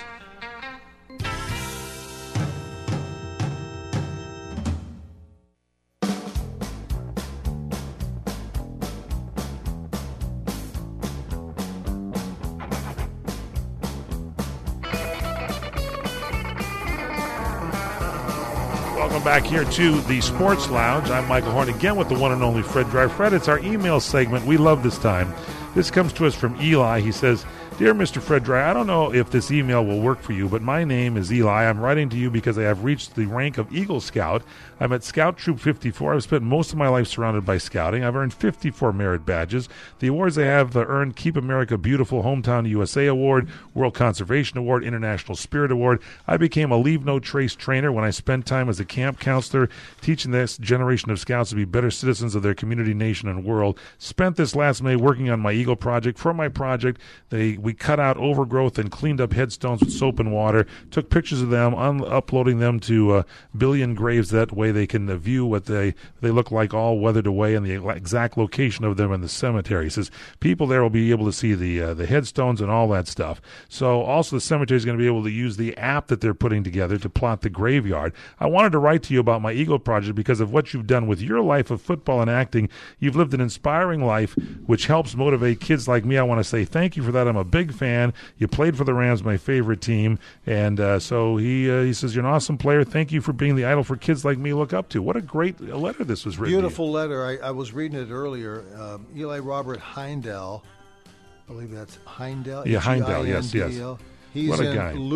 Welcome back here to the Sports Lounge. I'm Michael Horn, again with the one and only Fred Dry. Fred, it's our email segment. We love this time. This comes to us from Eli. He says, Dear Mr. Fred Dry, I don't know if this email will work for you, but my name is Eli. I'm writing to you because I have reached the rank of Eagle Scout. I'm at Scout Troop 54. I've spent most of my life surrounded by scouting. I've earned 54 merit badges. The awards I have earned Keep America Beautiful Hometown USA Award, World Conservation Award, International Spirit Award. I became a Leave No Trace trainer when I spent time as a camp counselor, teaching this generation of scouts to be better citizens of their community, nation, and world. Spent this last May working on my Eagle project. For my project, we cut out overgrowth and cleaned up headstones with soap and water, took pictures of them, uploading them to Billion Graves. That way they can view what they look like all weathered away and the exact location of them in the cemetery. He says people there will be able to see the headstones and all that stuff. So also the cemetery is going to be able to use the app that they're putting together to plot the graveyard. I wanted to write to you about my Eagle project because of what you've done with your life of football and acting. You've lived an inspiring life which helps motivate kids like me. I want to say thank you for that. I'm a big fan. You played for the Rams, my favorite team. And so he says, you're an awesome player. Thank you for being the idol for kids like me look up to. What a great letter this was written. Beautiful letter. I was reading it earlier. Eli Robert Heindel. I believe that's Heindel. Yeah, Heindel, yes. He's what a in guy. Loop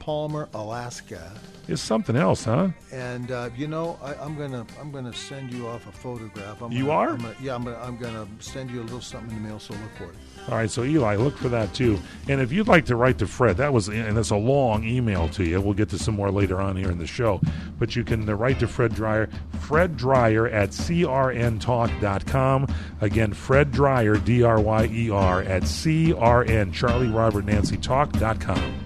Palmer, Alaska. It's something else, huh? And I'm gonna send you off a photograph. I'm gonna send you a little something in the mail. So look for it. All right, so Eli, look for that too. And if you'd like to write to Fred, that's a long email to you. We'll get to some more later on here in the show. But you can write to Fred Dreyer, Fred Dreyer at crntalk.com. Again, Fred Dreyer, Dreyer at CRN, Charlie Robert Nancy Talk.com.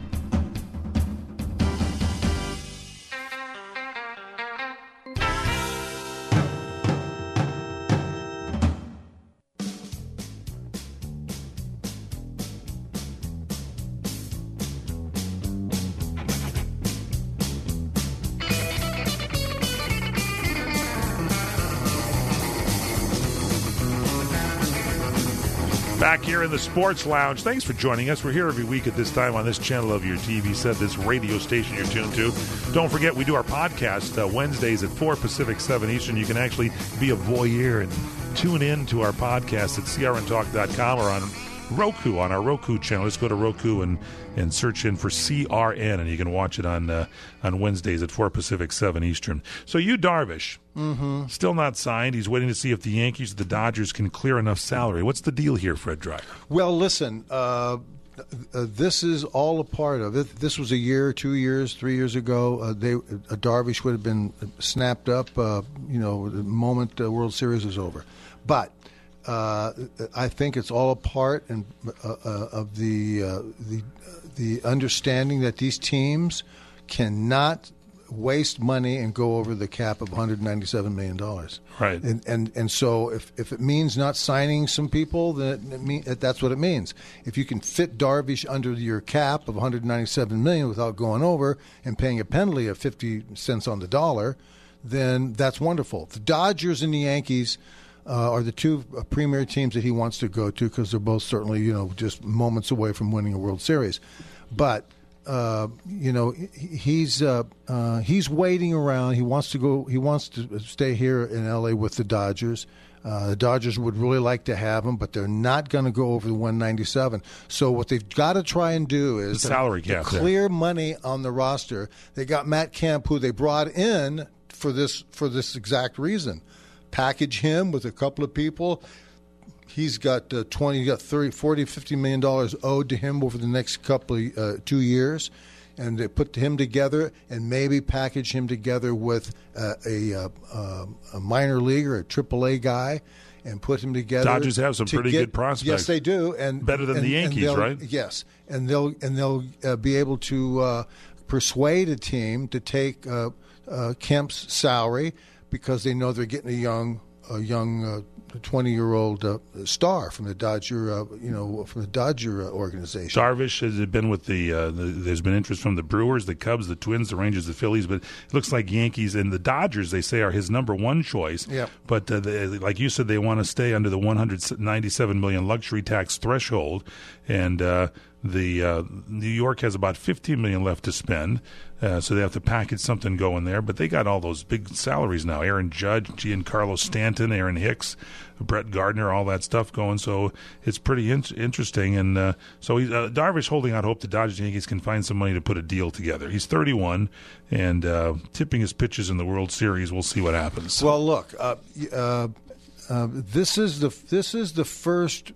Back here in the Sports Lounge. Thanks for joining us. We're here every week at this time on this channel of your TV set, this radio station you're tuned to. Don't forget, we do our podcast Wednesdays at 4 Pacific, 7 Eastern. You can actually be a voyeur and tune in to our podcast at crntalk.com or on Roku, on our Roku channel. Just go to Roku and search in for CRN, and you can watch it on Wednesdays at 4 Pacific, 7 Eastern. So Yu Darvish, still not signed. He's waiting to see if the Yankees or the Dodgers can clear enough salary. What's the deal here, Fred Dreyer? Well, listen, this is all a part of it. This was a year, 2 years, 3 years ago. Darvish would have been snapped up, the moment the World Series is over. But I think it's all a part of the understanding that these teams cannot waste money and go over the cap of $197 million. Right. And so if it means not signing some people, then that's what it means. If you can fit Darvish under your cap of $197 million without going over and paying a penalty of 50 cents on the dollar, then that's wonderful. The Dodgers and the Yankees are the two premier teams that he wants to go to because they're both certainly, just moments away from winning a World Series. But, he's waiting around. He wants to go. He wants to stay here in L.A. with the Dodgers. The Dodgers would really like to have him, but they're not going to go over the 197. So what they've got to try and do is the salary cap, clear money on the roster. They got Matt Kemp, who they brought in for this exact reason. Package him with a couple of people. He's got $30, $40, $50 million owed to him over the next couple of 2 years, and they put him together and maybe package him together with a minor leaguer, a AAA guy, and put him together. Dodgers have some pretty good prospects. Yes, they do, and better than the Yankees, right? Yes, and they'll be able to persuade a team to take Kemp's salary, because they know they're getting a young 20-year-old star from the Dodger, organization. Darvish has been with there's been interest from the Brewers, the Cubs, the Twins, the Rangers, the Phillies, but it looks like Yankees and the Dodgers, they say, are his number one choice. Yeah. But like you said, they want to stay under the $197 million luxury tax threshold, and New York has about $15 million left to spend, so they have to package something going there. But they got all those big salaries now: Aaron Judge, Giancarlo Stanton, Aaron Hicks, Brett Gardner, all that stuff going. So it's pretty interesting. And so Darvish holding out hope the Dodgers and Yankees can find some money to put a deal together. He's 31 and tipping his pitches in the World Series. We'll see what happens. Well, look, this is the first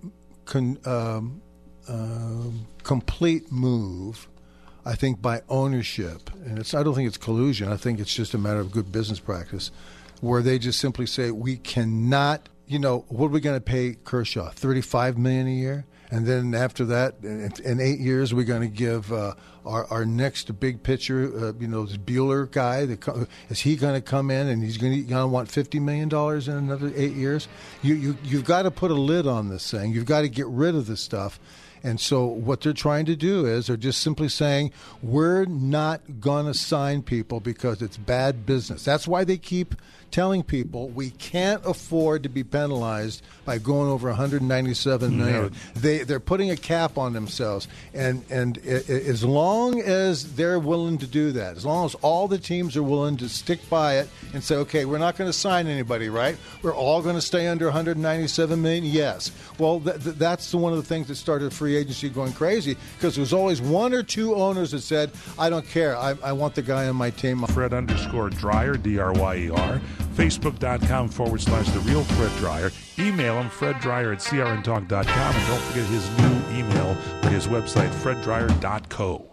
complete move, I think, by ownership, and I don't think it's collusion. I think it's just a matter of good business practice, where they just simply say, we cannot, what are we going to pay Kershaw? $35 million a year, and then after that, in 8 years, we're going to give our next big pitcher, this Buehler guy. Is he going to come in and he's going to want $50 million in another 8 years? You've got to put a lid on this thing. You've got to get rid of this stuff. And so what they're trying to do is they're just simply saying, we're not going to sign people because it's bad business. That's why they keep telling people we can't afford to be penalized by going over 197 million. They're putting a cap on themselves, and as long as they're willing to do that, as long as all the teams are willing to stick by it and say, okay, we're not going to sign anybody, right? We're all going to stay under 197 million. Yes. Well, that's one of the things that started free agency going crazy, because there was always one or two owners that said, I don't care. I want the guy on my team. Fred_Dryer, D-R-Y-E-R. Facebook.com/The Real Fred Dryer. Email him, freddryer@crntalk.com. And don't forget his new email or his website, freddryer.co.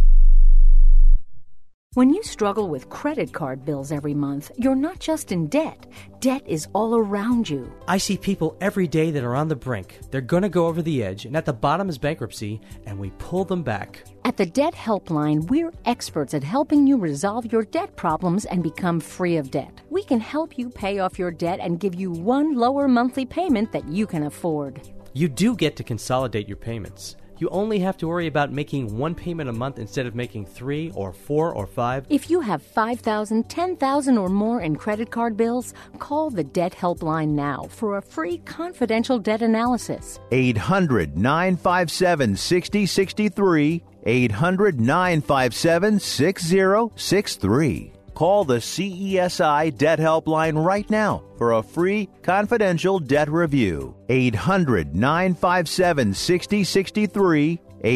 When you struggle with credit card bills every month, you're not just in debt. Debt is all around you. I see people every day that are on the brink. They're going to go over the edge, and at the bottom is bankruptcy, and we pull them back. At the Debt Helpline, we're experts at helping you resolve your debt problems and become free of debt. We can help you pay off your debt and give you one lower monthly payment that you can afford. You do get to consolidate your payments. You only have to worry about making one payment a month instead of making 3 or 4 or 5. If you have $5,000, $10,000 or more in credit card bills, call the Debt Helpline now for a free confidential debt analysis. 800-957-6063. 800-957-6063. Call the CESI Debt Helpline right now for a free confidential debt review. 800-957-6063.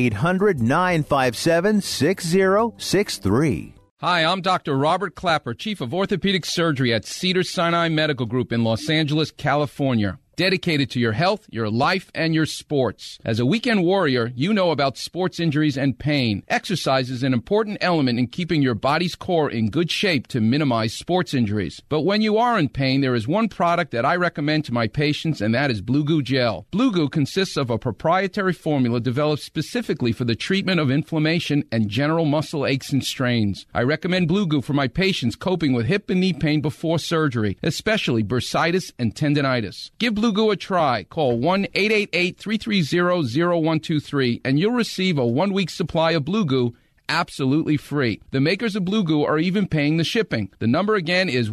800-957-6063. Hi, I'm Dr. Robert Clapper, Chief of Orthopedic Surgery at Cedars-Sinai Medical Group in Los Angeles, California. Dedicated to your health, your life, and your sports. As a weekend warrior, you know about sports injuries and pain. Exercise is an important element in keeping your body's core in good shape to minimize sports injuries. But when you are in pain, there is one product that I recommend to my patients, and that is Blue Goo Gel. Blue Goo consists of a proprietary formula developed specifically for the treatment of inflammation and general muscle aches and strains. I recommend Blue Goo for my patients coping with hip and knee pain before surgery, especially bursitis and tendinitis. Give Blue Goo a try. Call 1-888-330-0123 and you'll receive a 1-week supply of Blue Goo absolutely free. The makers of Blue Goo are even paying the shipping. The number again is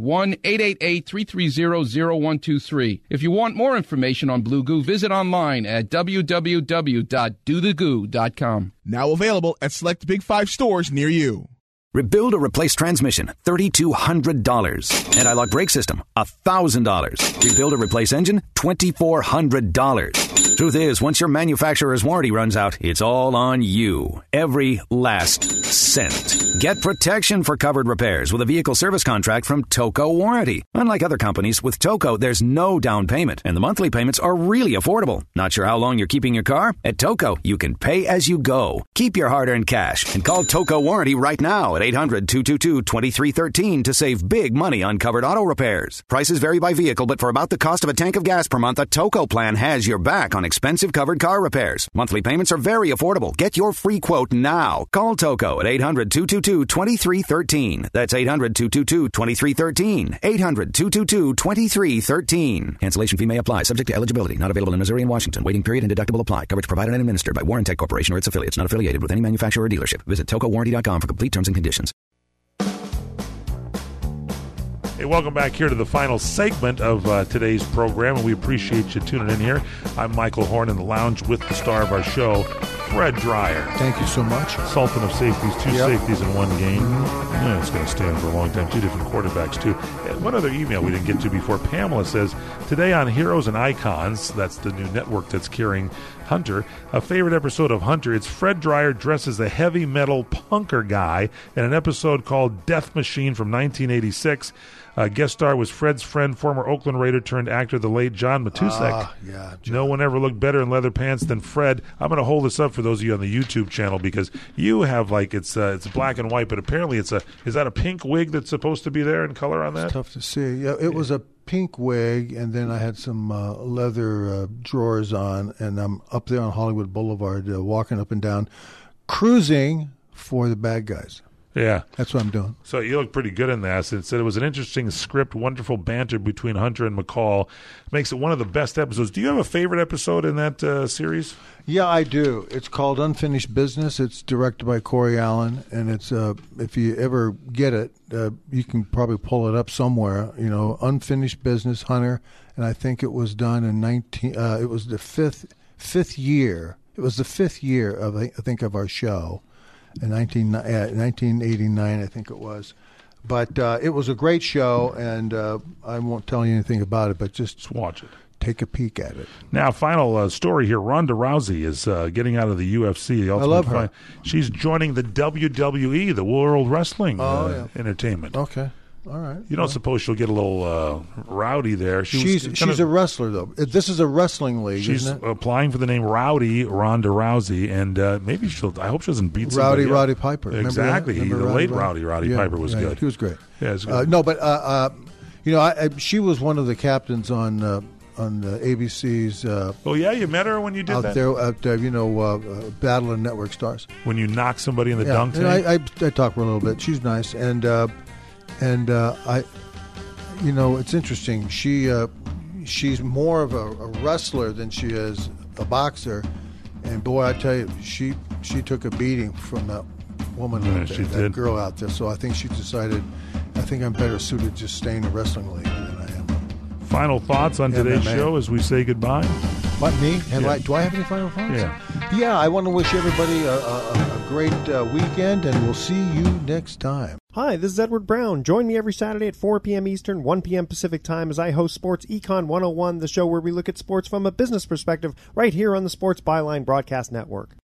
1-888-330-0123. If you want more information on Blue Goo, visit online at www.dothegoo.com. Now available at select Big 5 stores near you. Rebuild or replace transmission, $3,200. Anti-lock brake system, $1,000. Rebuild or replace engine, $2,400. Truth is, once your manufacturer's warranty runs out, it's all on you. Every last cent. Get protection for covered repairs with a vehicle service contract from Toco Warranty. Unlike other companies, with Toco, there's no down payment, and the monthly payments are really affordable. Not sure how long you're keeping your car? At Toco, you can pay as you go. Keep your hard-earned cash and call Toco Warranty right now at 800-222-2313 to save big money on covered auto repairs. Prices vary by vehicle, but for about the cost of a tank of gas per month, a Toco plan has your back on expensive covered car repairs. Monthly payments are very affordable. Get your free quote now. Call Toco at 800-222-2313. That's 800-222-2313. 800-222-2313. Cancellation fee may apply, subject to eligibility. Not available in Missouri and Washington. Waiting period and deductible apply. Coverage provided and administered by Warrantech Corporation or its affiliates. Not affiliated with any manufacturer or dealership. Visit TocoWarranty.com for complete terms and conditions. Hey, welcome back here to the final segment of today's program, and we appreciate you tuning in here. I'm Michael Horn in the lounge with the star of our show, Fred Dryer. Thank you so much. Sultan of safeties, two safeties in one game. Yeah, it's going to stand for a long time. Two different quarterbacks, too. And one other email we didn't get to before. Pamela says, today on Heroes and Icons, that's the new network that's carrying Hunter, a favorite episode of Hunter, it's Fred Dryer dressed as a heavy metal punker guy in an episode called Death Machine from 1986. Guest star was Fred's friend, former Oakland Raider turned actor, the late John Matusek. No one ever looked better in leather pants than Fred. I'm going to hold this up for those of you on the YouTube channel because you have it's black and white, but apparently is that a pink wig that's supposed to be there in color on that? It's tough to see. Yeah, it was a pink wig, and then I had some leather drawers on, and I'm up there on Hollywood Boulevard walking up and down, cruising for the bad guys. Yeah. That's what I'm doing. So you look pretty good in that. It said it was an interesting script, wonderful banter between Hunter and McCall. Makes it one of the best episodes. Do you have a favorite episode in that series? Yeah, I do. It's called Unfinished Business. It's directed by Corey Allen, and it's if you ever get it, you can probably pull it up somewhere. Unfinished Business, Hunter, and I think it was done in it was the fifth year. It was the 5th year of of our show, in 1989, I think it was. But it was a great show, and I won't tell you anything about it, but just watch it. Take a peek at it. Now, final story here. Ronda Rousey is getting out of the UFC. I love her. She's joining the WWE, the World Wrestling Entertainment. Okay. All right. You don't suppose she'll get a little rowdy there? She's a wrestler, though. This is a wrestling league, she's isn't it? applying for the name Rowdy Ronda Rousey, and maybe I hope she doesn't beat somebody. Roddy Piper. Exactly. Remember the late Roddy Piper was good. He was great. Yeah, it was good. No, but she was one of the captains on ABC's. Oh yeah, you met her when you did out there. Battle of Network Stars. When you knocked somebody in the dunk tank. I talked with her a little bit. She's nice, and it's interesting. She's more of a wrestler than she is a boxer, and boy, I tell you, she took a beating from that woman, that girl out there. So I think she decided, I think I'm better suited just staying in the wrestling league than I am. Final thoughts on today's show as we say goodbye? What, me? Do I have any final thoughts? Yeah, I want to wish everybody a great weekend, and we'll see you next time. Hi, this is Edward Brown. Join me every Saturday at 4 p.m. Eastern, 1 p.m. Pacific Time as I host Sports Econ 101, the show where we look at sports from a business perspective right here on the Sports Byline Broadcast Network.